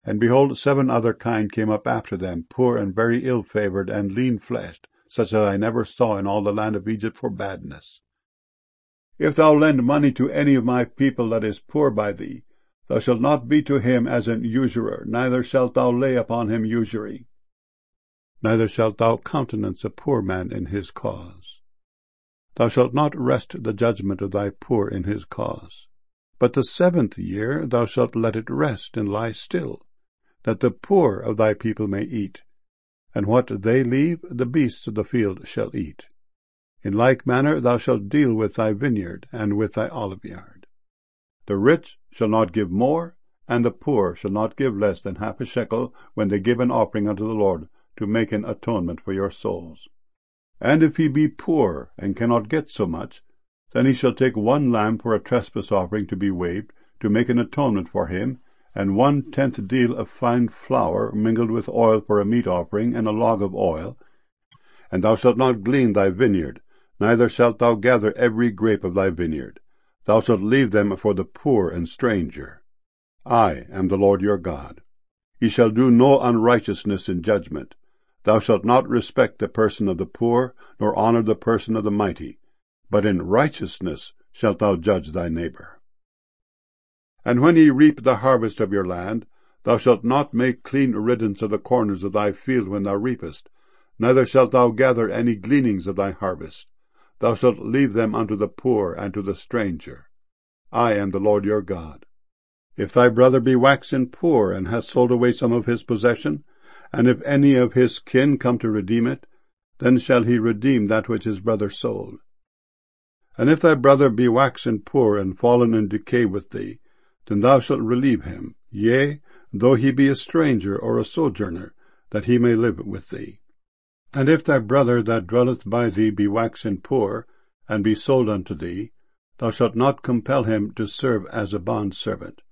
And behold, 7 other kind came up after them, poor and very ill-favoured and lean-fleshed, such as I never saw in all the land of Egypt for badness. If thou lend money to any of my people that is poor by thee, thou shalt not be to him as an usurer, neither shalt thou lay upon him usury. Neither shalt thou countenance a poor man in his cause. Thou shalt not wrest the judgment of thy poor in his cause. But the 7th year thou shalt let it rest and lie still, that the poor of thy people may eat, and what they leave the beasts of the field shall eat. In like manner thou shalt deal with thy vineyard and with thy oliveyard. The rich shall not give more, and the poor shall not give less than half a shekel when they give an offering unto the Lord, to make an atonement for your souls. And if he be poor, and cannot get so much, then he shall take 1 lamb for a trespass offering to be waved, to make an atonement for him, and 1/10 deal of fine flour mingled with oil for a meat offering, and a log of oil. And thou shalt not glean thy vineyard, neither shalt thou gather every grape of thy vineyard. Thou shalt leave them for the poor and stranger. I am the Lord your God. Ye shall do no unrighteousness in judgment. Thou shalt not respect the person of the poor, nor honor the person of the mighty, but in righteousness shalt thou judge thy neighbor. And when ye reap the harvest of your land, thou shalt not make clean riddance of the corners of thy field when thou reapest, neither shalt thou gather any gleanings of thy harvest. Thou shalt leave them unto the poor and to the stranger. I am the Lord your God. If thy brother be waxen poor, and hath sold away some of his possession, and if any of his kin come to redeem it, then shall he redeem that which his brother sold. And if thy brother be waxen poor, and fallen in decay with thee, then thou shalt relieve him, yea, though he be a stranger or a sojourner, that he may live with thee. And if thy brother that dwelleth by thee be waxen poor, and be sold unto thee, thou shalt not compel him to serve as a bondservant.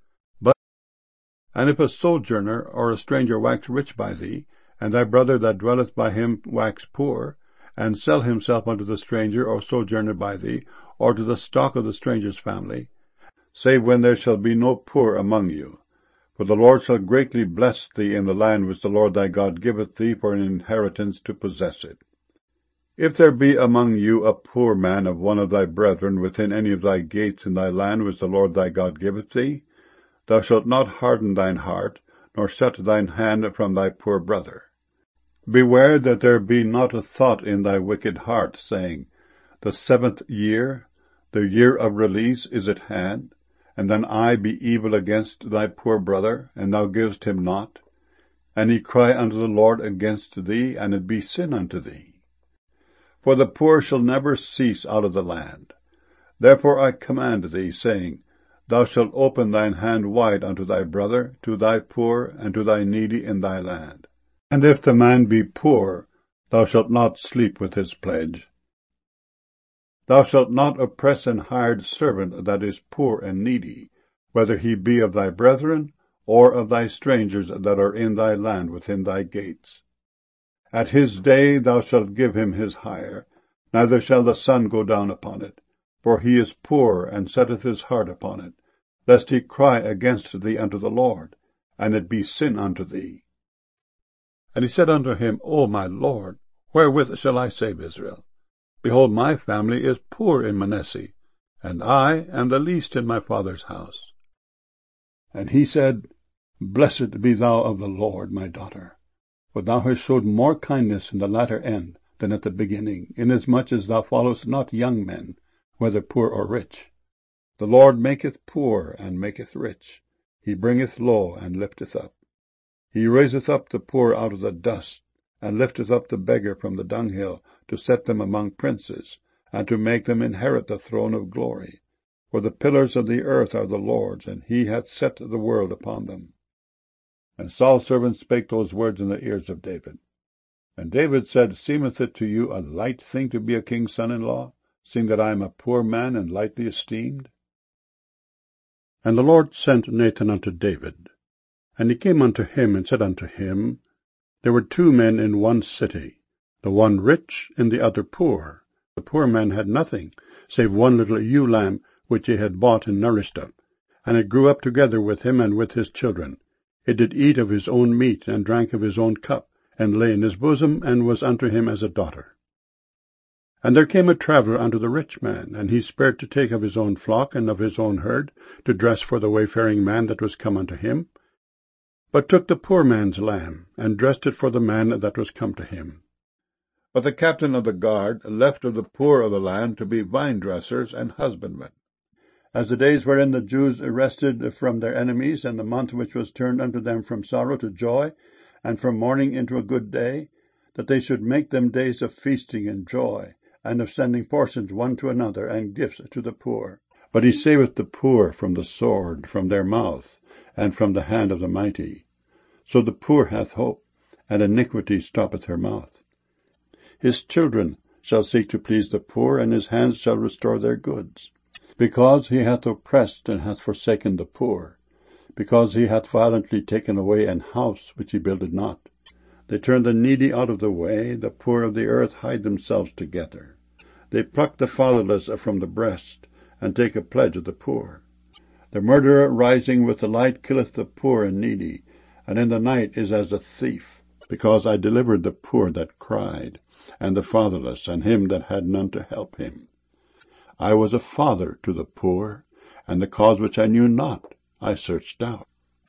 And if a sojourner or a stranger wax rich by thee, and thy brother that dwelleth by him wax poor, and sell himself unto the stranger or sojourner by thee, or to the stock of the stranger's family, save when there shall be no poor among you. For the Lord shall greatly bless thee in the land which the Lord thy God giveth thee for an inheritance to possess it. If there be among you a poor man of one of thy brethren within any of thy gates in thy land which the Lord thy God giveth thee, thou shalt not harden thine heart, nor set thine hand from thy poor brother. Beware that there be not a thought in thy wicked heart, saying, The 7th year, the year of release, is at hand, and then I be evil against thy poor brother, and thou givest him not, and he cry unto the Lord against thee, and it be sin unto thee. For the poor shall never cease out of the land. Therefore I command thee, saying, Thou shalt open thine hand wide unto thy brother, to thy poor, and to thy needy in thy land. And if the man be poor, thou shalt not sleep with his pledge. Thou shalt not oppress an hired servant that is poor and needy, whether he be of thy brethren, or of thy strangers that are in thy land within thy gates. At his day thou shalt give him his hire, neither shall the sun go down upon it, for he is poor, and setteth his heart upon it, lest he cry against thee unto the Lord, and it be sin unto thee. And he said unto him, O my Lord, wherewith shall I save Israel? Behold, my family is poor in Manasseh, and I am the least in my father's house. And he said, Blessed be thou of the Lord, my daughter, for thou hast showed more kindness in the latter end than at the beginning, inasmuch as thou followest not young men, whether poor or rich. The Lord maketh poor, and maketh rich. He bringeth low, and lifteth up. He raiseth up the poor out of the dust, and lifteth up the beggar from the dunghill, to set them among princes, and to make them inherit the throne of glory. For the pillars of the earth are the Lord's, and he hath set the world upon them. And Saul's servant spake those words in the ears of David. And David said, Seemeth it to you a light thing to be a king's son-in-law, seeing that I am a poor man and lightly esteemed? And the Lord sent Nathan unto David. And he came unto him, and said unto him, There were 2 men in one city, the one rich, and the other poor. The poor man had nothing, save one little ewe lamb, which he had bought and nourished up, and it grew up together with him and with his children. He did eat of his own meat, and drank of his own cup, and lay in his bosom, and was unto him as a daughter. And there came a traveller unto the rich man, and he spared to take of his own flock and of his own herd, to dress for the wayfaring man that was come unto him, but took the poor man's lamb, and dressed it for the man that was come to him. But the captain of the guard left of the poor of the land to be vine-dressers and husbandmen. As the days wherein the Jews rested from their enemies, and the month which was turned unto them from sorrow to joy, and from mourning into a good day, that they should make them days of feasting and joy, and of sending portions one to another, and gifts to the poor. But he saveth the poor from the sword, from their mouth, and from the hand of the mighty. So the poor hath hope, and iniquity stoppeth her mouth. His children shall seek to please the poor, and his hands shall restore their goods. Because he hath oppressed and hath forsaken the poor, because he hath violently taken away an house which he builded not. They turn the needy out of the way, the poor of the earth hide themselves together. They pluck the fatherless from the breast, and take a pledge of the poor. The murderer rising with the light killeth the poor and needy, and in the night is as a thief, because I delivered the poor that cried, and the fatherless, and him that had none to help him. I was a father to the poor, and the cause which I knew not I searched out.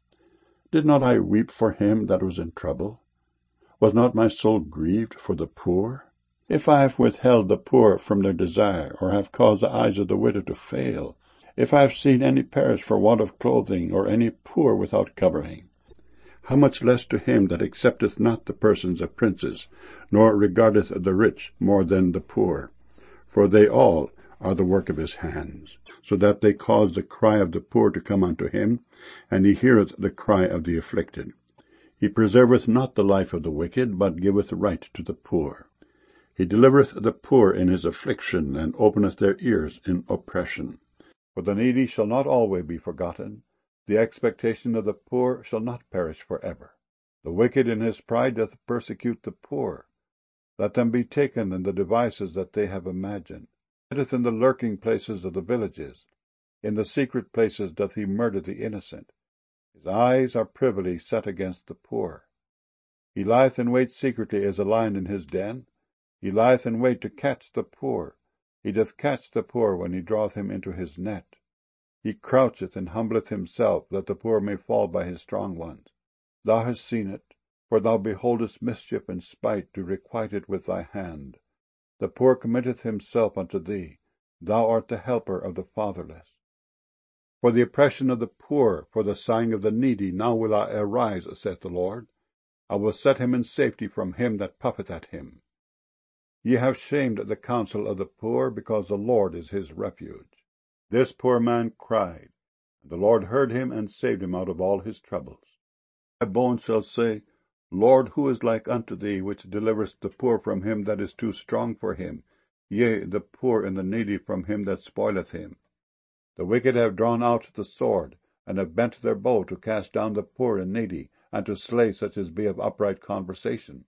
Did not I weep for him that was in trouble? Was not my soul grieved for the poor? If I have withheld the poor from their desire, or have caused the eyes of the widow to fail, if I have seen any perish for want of clothing, or any poor without covering, how much less to him that accepteth not the persons of princes, nor regardeth the rich more than the poor? For they all are the work of his hands, so that they cause the cry of the poor to come unto him, and he heareth the cry of the afflicted. He preserveth not the life of the wicked, but giveth right to the poor. He delivereth the poor in his affliction, and openeth their ears in oppression. For the needy shall not always be forgotten, the expectation of the poor shall not perish for ever. The wicked in his pride doth persecute the poor. Let them be taken in the devices that they have imagined. He sitteth in the lurking places of the villages. In the secret places doth he murder the innocent. His eyes are privily set against the poor. He lieth in wait secretly as a lion in his den. He lieth in wait to catch the poor. He doth catch the poor when he draweth him into his net. He croucheth and humbleth himself, that the poor may fall by his strong ones. Thou hast seen it, for thou beholdest mischief and spite, to requite it with thy hand. The poor committeth himself unto thee. Thou art the helper of the fatherless. For the oppression of the poor, for the sighing of the needy, now will I arise, saith the Lord. I will set him in safety from him that puffeth at him. Ye have shamed the counsel of the poor, because the Lord is his refuge. This poor man cried, and the Lord heard him, and saved him out of all his troubles. My bones shall say, Lord, who is like unto thee, which deliverest the poor from him that is too strong for him, yea, the poor and the needy from him that spoileth him? The wicked have drawn out the sword, and have bent their bow to cast down the poor and needy, and to slay such as be of upright conversation.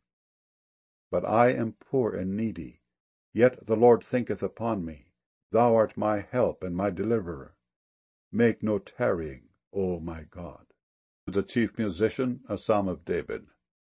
But I am poor and needy, yet the Lord thinketh upon me. Thou art my help and my deliverer. Make no tarrying, O my God. The chief musician, a psalm of David.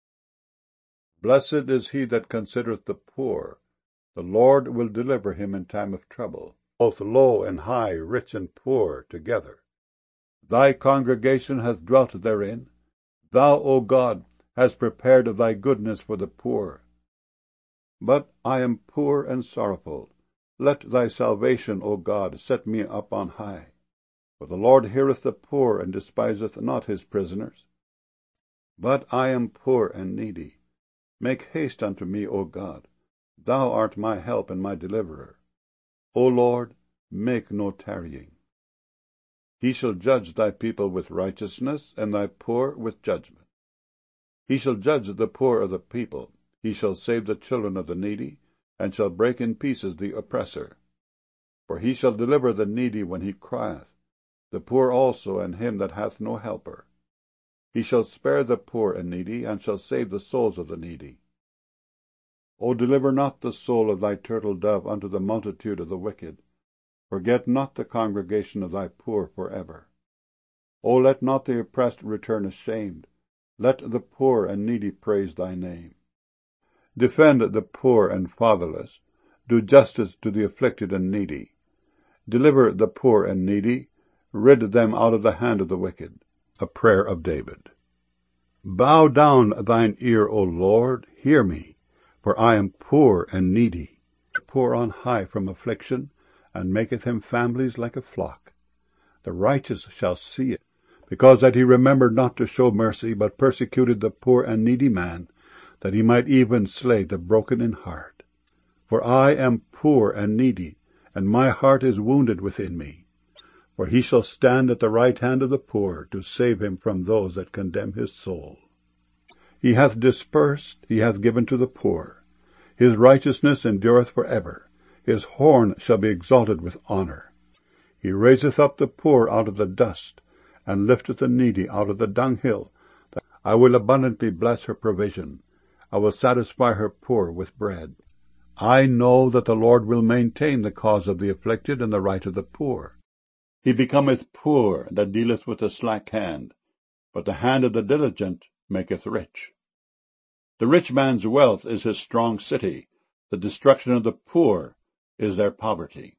Blessed is he that considereth the poor. The Lord will deliver him in time of trouble, both low and high, rich and poor, together. Thy congregation hath dwelt therein. Thou, O God, hast prepared of thy goodness for the poor. But I am poor and sorrowful. Let thy salvation, O God, set me up on high. For the Lord heareth the poor, and despiseth not his prisoners. But I am poor and needy. Make haste unto me, O God. Thou art my help and my deliverer. O Lord, make no tarrying. He shall judge thy people with righteousness, and thy poor with judgment. He shall judge the poor of the people. He shall save the children of the needy, and shall break in pieces the oppressor. For he shall deliver the needy when he crieth, the poor also, and him that hath no helper. He shall spare the poor and needy, and shall save the souls of the needy. O deliver not the soul of thy turtle dove unto the multitude of the wicked. Forget not the congregation of thy poor for ever. O let not the oppressed return ashamed. Let the poor and needy praise thy name. Defend the poor and fatherless. Do justice to the afflicted and needy. Deliver the poor and needy. Rid them out of the hand of the wicked. A prayer of David. Bow down thine ear, O Lord, hear me, for I am poor and needy. Poor on high from affliction, and maketh him families like a flock. The righteous shall see it, because that he remembered not to show mercy, but persecuted the poor and needy man, that he might even slay the broken in heart. For I am poor and needy, and my heart is wounded within me. For he shall stand at the right hand of the poor, to save him from those that condemn his soul. He hath dispersed, he hath given to the poor. His righteousness endureth for ever. His horn shall be exalted with honour. He raiseth up the poor out of the dust, and lifteth the needy out of the dunghill. I will abundantly bless her provision. I will satisfy her poor with bread. I know that the Lord will maintain the cause of the afflicted and the right of the poor. He becometh poor that dealeth with a slack hand, but the hand of the diligent maketh rich. The rich man's wealth is his strong city. The destruction of the poor is their poverty.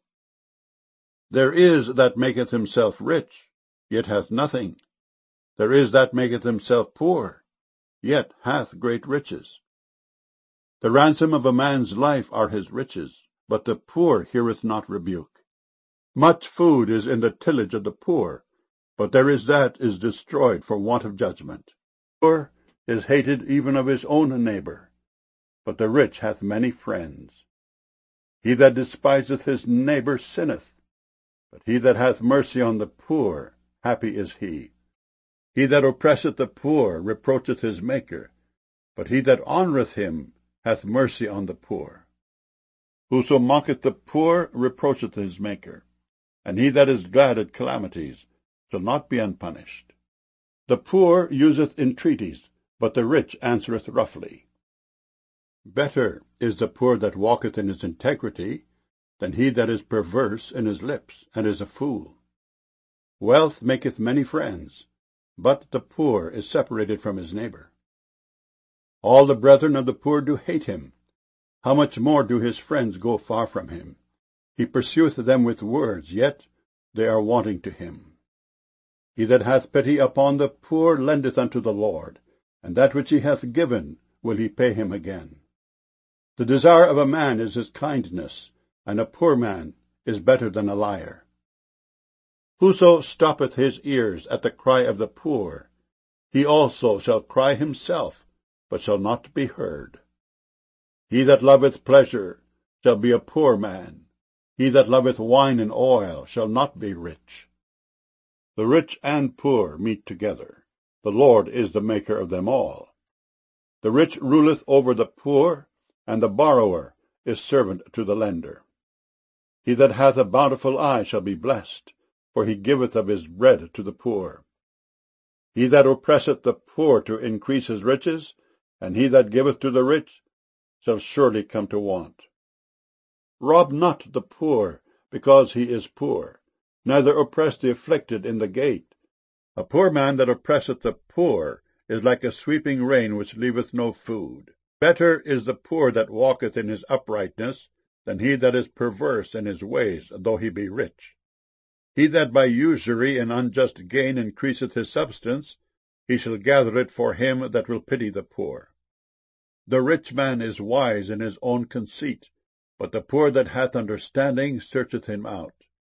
There is that maketh himself rich, yet hath nothing. There is that maketh himself poor, yet hath great riches. The ransom of a man's life are his riches, but the poor heareth not rebuke. Much food is in the tillage of the poor, but there is that is destroyed for want of judgment. The poor is hated even of his own neighbor, but the rich hath many friends. He that despiseth his neighbor sinneth, but he that hath mercy on the poor, happy is he. He that oppresseth the poor reproacheth his Maker, but he that honoureth him hath mercy on the poor. Whoso mocketh the poor reproacheth his Maker, and he that is glad at calamities shall not be unpunished. The poor useth entreaties, but the rich answereth roughly. Better is the poor that walketh in his integrity than he that is perverse in his lips, and is a fool. Wealth maketh many friends, but the poor is separated from his neighbor. All the brethren of the poor do hate him. How much more do his friends go far from him? He pursueth them with words, yet they are wanting to him. He that hath pity upon the poor lendeth unto the Lord, and that which he hath given will he pay him again. The desire of a man is his kindness, and a poor man is better than a liar. Whoso stoppeth his ears at the cry of the poor, he also shall cry himself, but shall not be heard. He that loveth pleasure shall be a poor man. He that loveth wine and oil shall not be rich. The rich and poor meet together. The Lord is the maker of them all. The rich ruleth over the poor, and the borrower is servant to the lender. He that hath a bountiful eye shall be blessed, for he giveth of his bread to the poor. He that oppresseth the poor to increase his riches, and he that giveth to the rich, shall surely come to want. Rob not the poor, because he is poor, neither oppress the afflicted in the gate. A poor man that oppresseth the poor is like a sweeping rain which leaveth no food. Better is the poor that walketh in his uprightness than he that is perverse in his ways, though he be rich. He that by usury and unjust gain increaseth his substance, he shall gather it for him that will pity the poor. The rich man is wise in his own conceit, but the poor that hath understanding searcheth him out.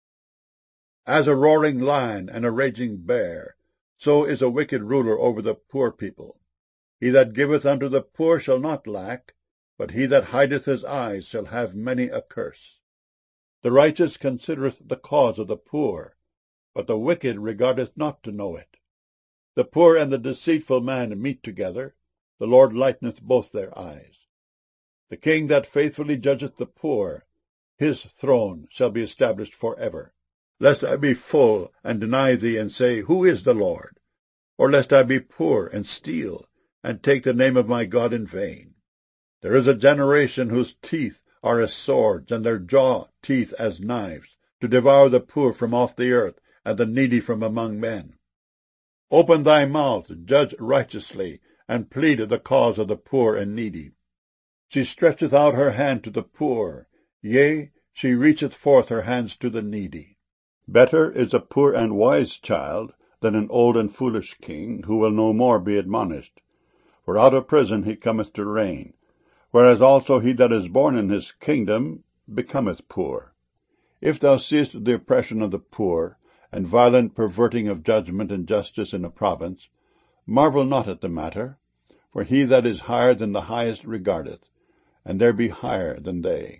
As a roaring lion and a raging bear, so is a wicked ruler over the poor people. He that giveth unto the poor shall not lack, but he that hideth his eyes shall have many a curse. The righteous considereth the cause of the poor, but the wicked regardeth not to know it. The poor and the deceitful man meet together, the Lord lighteneth both their eyes. The king that faithfully judgeth the poor, his throne shall be established for ever. Lest I be full, and deny thee, and say, Who is the Lord? Or lest I be poor, and steal, and take the name of my God in vain. There is a generation whose teeth are as swords, and their jaw teeth as knives, to devour the poor from off the earth, and the needy from among men. Open thy mouth, judge righteously, and plead the cause of the poor and needy. She stretcheth out her hand to the poor, yea, she reacheth forth her hands to the needy. Better is a poor and wise child than an old and foolish king, who will no more be admonished. For out of prison he cometh to reign, whereas also he that is born in his kingdom becometh poor. If thou seest the oppression of the poor, and violent perverting of judgment and justice in a province, marvel not at the matter, for he that is higher than the highest regardeth, and there be higher than they.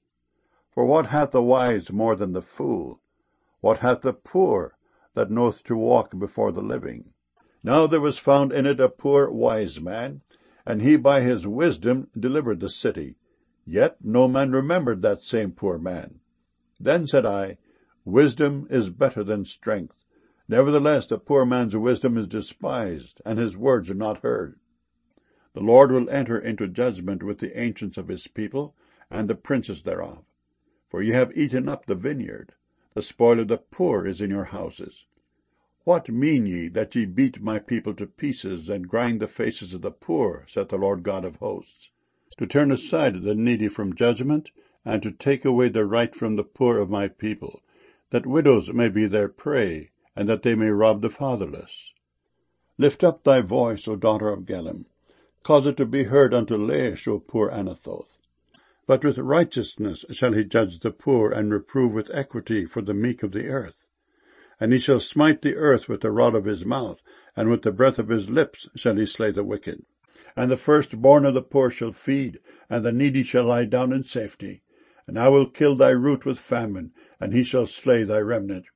For what hath the wise more than the fool? What hath the poor that knoweth to walk before the living? Now there was found in it a poor wise man, and he by his wisdom delivered the city. Yet no man remembered that same poor man. Then said I, Wisdom is better than strength. Nevertheless the poor man's wisdom is despised, and his words are not heard. The Lord will enter into judgment with the ancients of his people, and the princes thereof. For ye have eaten up the vineyard. The spoil of the poor is in your houses. What mean ye that ye beat my people to pieces, and grind the faces of the poor, saith the Lord God of hosts? To turn aside the needy from judgment, and to take away the right from the poor of my people, that widows may be their prey, and that they may rob the fatherless. Lift up thy voice, O daughter of Gelim. Cause it to be heard unto Laish, O poor Anathoth. But with righteousness shall he judge the poor, and reprove with equity for the meek of the earth. And he shall smite the earth with the rod of his mouth, and with the breath of his lips shall he slay the wicked. And the firstborn of the poor shall feed, and the needy shall lie down in safety. And I will kill thy root with famine, and he shall slay thy remnant.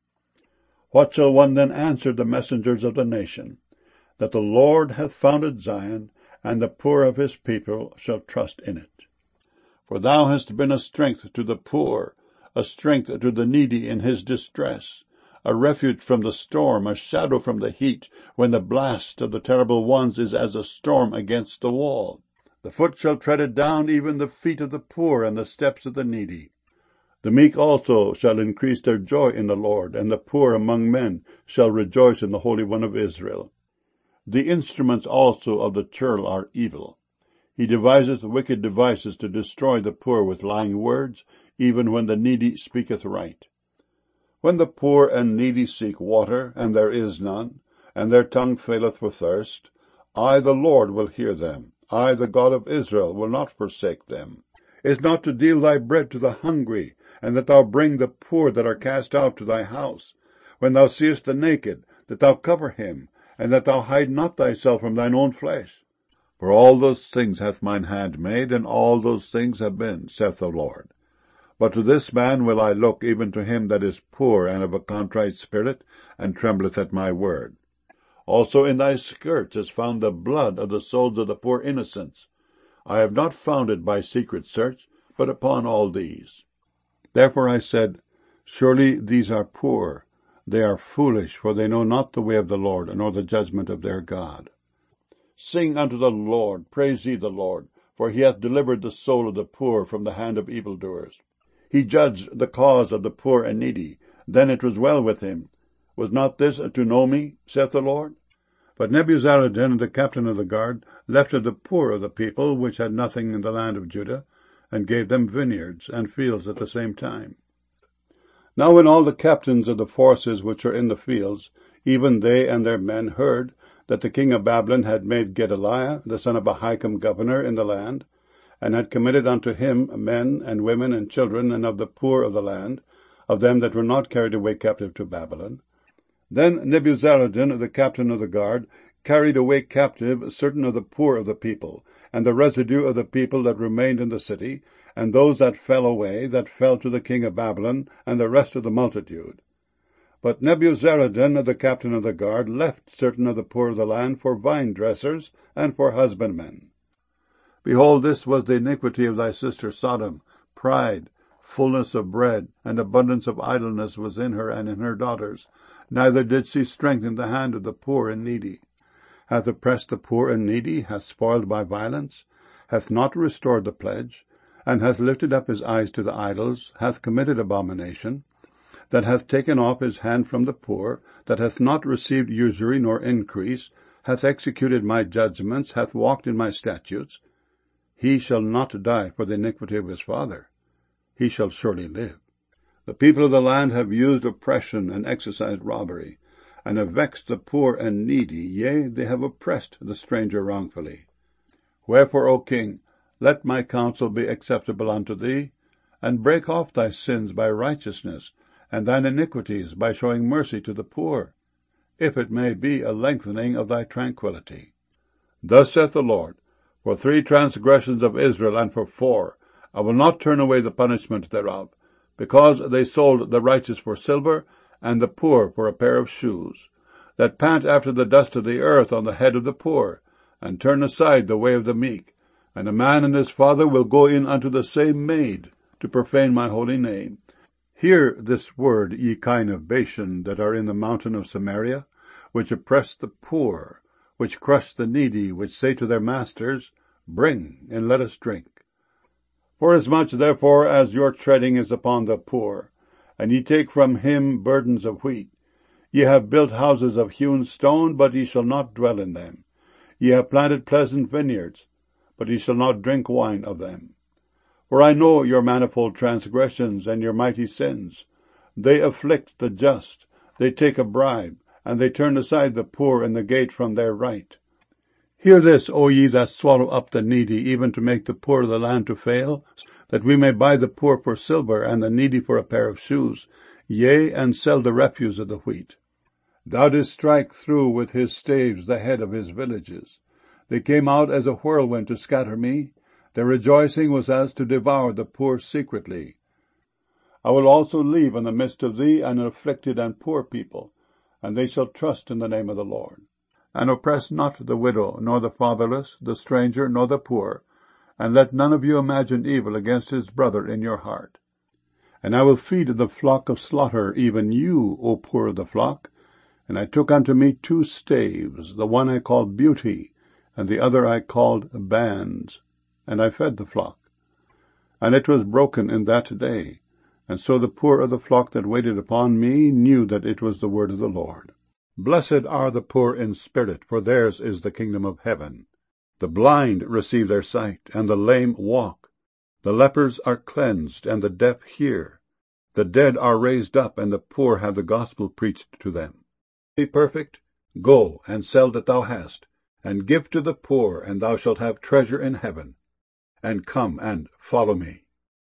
What shall one then answer the messengers of the nation? That the Lord hath founded Zion, and the poor of his people shall trust in it. For thou hast been a strength to the poor, a strength to the needy in his distress, a refuge from the storm, a shadow from the heat, when the blast of the terrible ones is as a storm against the wall. The foot shall tread it down, even the feet of the poor, and the steps of the needy. The meek also shall increase their joy in the Lord, and the poor among men shall rejoice in the Holy One of Israel. The instruments also of the churl are evil. He deviseth wicked devices to destroy the poor with lying words, even when the needy speaketh right. When the poor and needy seek water, and there is none, and their tongue faileth for thirst, I the Lord will hear them. I, the God of Israel, will not forsake them. Is not to deal thy bread to the hungry, and that thou bring the poor that are cast out to thy house? When thou seest the naked, that thou cover him, and that thou hide not thyself from thine own flesh? For all those things hath mine hand made, and all those things have been, saith the Lord. But to this man will I look, even to him that is poor and of a contrite spirit, and trembleth at my word. Also in thy skirts is found the blood of the souls of the poor innocents. I have not found it by secret search, but upon all these. Therefore I said, Surely these are poor. They are foolish, for they know not the way of the Lord, nor the judgment of their God. Sing unto the Lord, praise ye the Lord, for he hath delivered the soul of the poor from the hand of evildoers. He judged the cause of the poor and needy. Then it was well with him. Was not this to know me, saith the Lord? But Nebuzaradan, the captain of the guard, left the poor of the people, which had nothing in the land of Judah, and gave them vineyards and fields at the same time. Now when all the captains of the forces which are in the fields, even they and their men, heard that the king of Babylon had made Gedaliah, the son of Ahikam, governor in the land, and had committed unto him men and women and children, and of the poor of the land, of them that were not carried away captive to Babylon, then Nebuzaradan, the captain of the guard, carried away captive certain of the poor of the people, and the residue of the people that remained in the city, and those that fell away, that fell to the king of Babylon, and the rest of the multitude. But Nebuzaradan, the captain of the guard, left certain of the poor of the land for vine-dressers and for husbandmen. Behold, this was the iniquity of thy sister Sodom. Pride, fullness of bread, and abundance of idleness was in her and in her daughters. Neither did she strengthen the hand of the poor and needy. Hath oppressed the poor and needy, hath spoiled by violence, hath not restored the pledge, and hath lifted up his eyes to the idols, hath committed abomination, that hath taken off his hand from the poor, that hath not received usury nor increase, hath executed my judgments, hath walked in my statutes, he shall not die for the iniquity of his father. He shall surely live. The people of the land have used oppression and exercised robbery, and have vexed the poor and needy, yea, they have oppressed the stranger wrongfully. Wherefore, O king, let my counsel be acceptable unto thee, and break off thy sins by righteousness, and thine iniquities by showing mercy to the poor, if it may be a lengthening of thy tranquillity. Thus saith the Lord, for 3 transgressions of Israel, and for 4, I will not turn away the punishment thereof, because they sold the righteous for silver, and the poor for a pair of shoes, that pant after the dust of the earth on the head of the poor, and turn aside the way of the meek. And a man and his father will go in unto the same maid, to profane my holy name. Hear this word, ye kine of Bashan, that are in the mountain of Samaria, which oppress the poor, which crush the needy, which say to their masters, Bring, and let us drink. Forasmuch therefore as your treading is upon the poor, and ye take from him burdens of wheat, ye have built houses of hewn stone, but ye shall not dwell in them. Ye have planted pleasant vineyards, but ye shall not drink wine of them. For I know your manifold transgressions and your mighty sins. They afflict the just, they take a bribe, and they turn aside the poor in the gate from their right. Hear this, O ye that swallow up the needy, even to make the poor of the land to fail, that we may buy the poor for silver, and the needy for a pair of shoes, yea, and sell the refuse of the wheat. Thou didst strike through with his staves the head of his villages. They came out as a whirlwind to scatter me. Their rejoicing was as to devour the poor secretly. I will also leave in the midst of thee an afflicted and poor people, and they shall trust in the name of the Lord. And oppress not the widow, nor the fatherless, the stranger, nor the poor, and let none of you imagine evil against his brother in your heart. And I will feed the flock of slaughter, even you, O poor of the flock. And I took unto me 2 staves, the one I called Beauty, and the other I called Bands, and I fed the flock. And it was broken in that day, and so the poor of the flock that waited upon me knew that it was the word of the Lord. Blessed are the poor in spirit, for theirs is the kingdom of heaven. The blind receive their sight, and the lame walk. The lepers are cleansed, and the deaf hear. The dead are raised up, and the poor have the gospel preached to them. Be perfect, go and sell that thou hast, and give to the poor, and thou shalt have treasure in heaven. And come and follow me.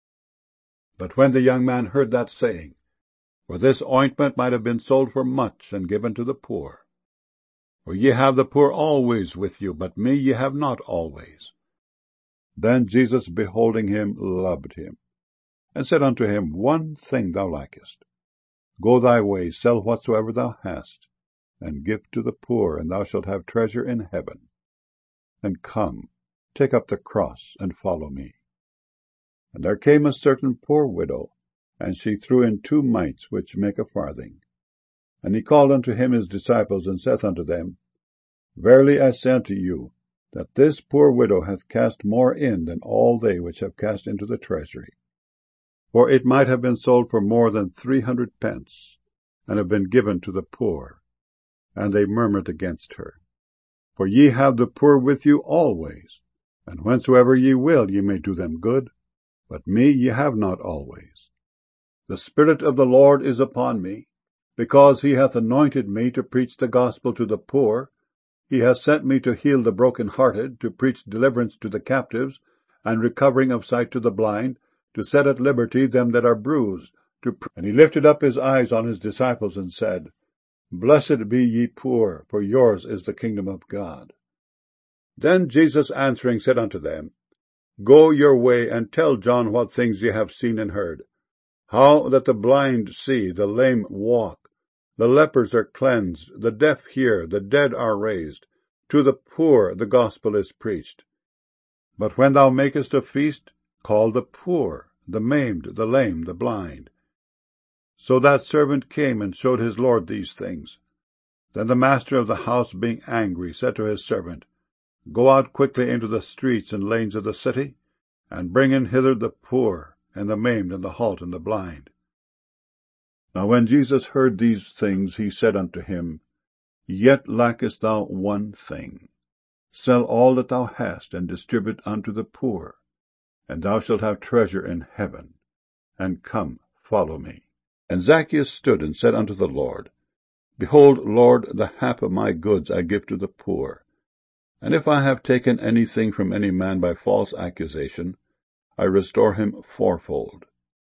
But when the young man heard that saying, for this ointment might have been sold for much, and given to the poor. For ye have the poor always with you, but me ye have not always. Then Jesus, beholding him, loved him, and said unto him, One thing thou lackest. Go thy way, sell whatsoever thou hast, and give to the poor, and thou shalt have treasure in heaven. And come, take up the cross, and follow me. And there came a certain poor widow, and she threw in 2 mites, which make a farthing. And he called unto him his disciples, and saith unto them, Verily I say unto you, that this poor widow hath cast more in than all they which have cast into the treasury. For it might have been sold for more than 300 pence, and have been given to the poor. And they murmured against her. For ye have the poor with you always, and whensoever ye will ye may do them good, but me ye have not always. The Spirit of the Lord is upon me, because he hath anointed me to preach the gospel to the poor. He hath sent me to heal the broken-hearted, to preach deliverance to the captives, and recovering of sight to the blind, to set at liberty them that are bruised. And he lifted up his eyes on his disciples, and said, Blessed be ye poor, for yours is the kingdom of God. Then Jesus answering said unto them, Go your way, and tell John what things ye have seen and heard, how that the blind see, the lame walk, the lepers are cleansed, the deaf hear, the dead are raised. To the poor the gospel is preached. But when thou makest a feast, call the poor, the maimed, the lame, the blind. So that servant came and showed his lord these things. Then the master of the house, being angry, said to his servant, Go out quickly into the streets and lanes of the city, and bring in hither the poor, and the maimed, and the halt, and the blind. Now when Jesus heard these things, he said unto him, Yet lackest thou one thing. Sell all that thou hast, and distribute unto the poor, and thou shalt have treasure in heaven. And come, follow me. And Zacchaeus stood and said unto the Lord, Behold, Lord, the half of my goods I give to the poor. And if I have taken anything from any man by false accusation, I restore him fourfold.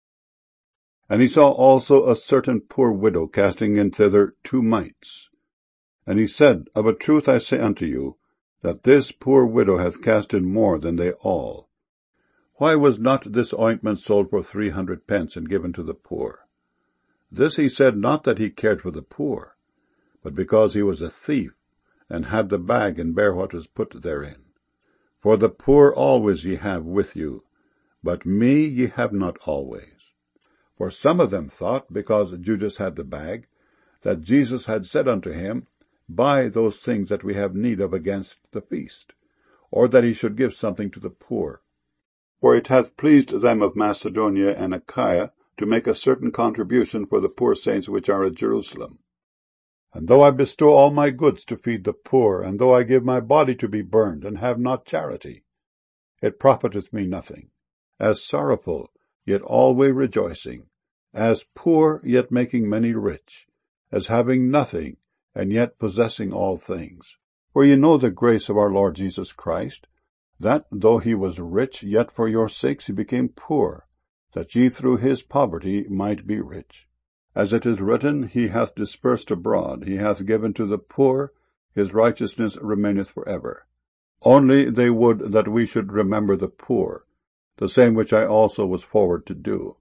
And he saw also a certain poor widow casting in thither 2 mites. And he said, Of a truth I say unto you, that this poor widow hath cast in more than they all. Why was not this ointment sold for 300 pence and given to the poor? This he said not that he cared for the poor, but because he was a thief, and had the bag, and bare what was put therein. For the poor always ye have with you, but me ye have not always. For some of them thought, because Judas had the bag, that Jesus had said unto him, Buy those things that we have need of against the feast, or that he should give something to the poor. For it hath pleased them of Macedonia and Achaia to make a certain contribution for the poor saints which are at Jerusalem. And though I bestow all my goods to feed the poor, and though I give my body to be burned, and have not charity, it profiteth me nothing. As sorrowful, yet always rejoicing, as poor, yet making many rich, as having nothing, and yet possessing all things. For ye know the grace of our Lord Jesus Christ, that, though he was rich, yet for your sakes he became poor, that ye through his poverty might be rich. As it is written, He hath dispersed abroad, he hath given to the poor, his righteousness remaineth for ever. Only they would that we should remember the poor, the same which I also was forward to do.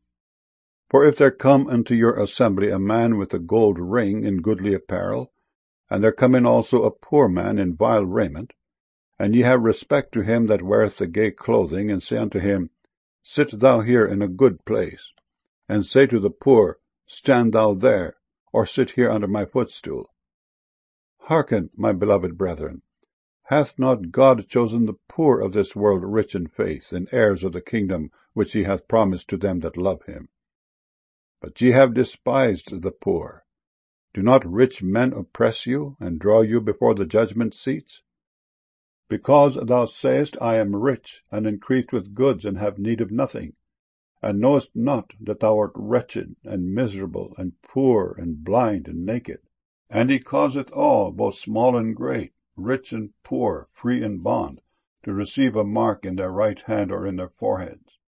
For if there come into your assembly a man with a gold ring in goodly apparel, and there come in also a poor man in vile raiment, and ye have respect to him that weareth the gay clothing, and say unto him, Sit thou here in a good place, and say to the poor, Stand thou there, or sit here under my footstool. Hearken, my beloved brethren, hath not God chosen the poor of this world rich in faith, and heirs of the kingdom which he hath promised to them that love him? But ye have despised the poor. Do not rich men oppress you, and draw you before the judgment seats? Because thou sayest, I am rich, and increased with goods, and have need of nothing, and knowest not that thou art wretched, and miserable, and poor, and blind, and naked. And he causeth all, both small and great, rich and poor, free and bond, to receive a mark in their right hand or in their foreheads,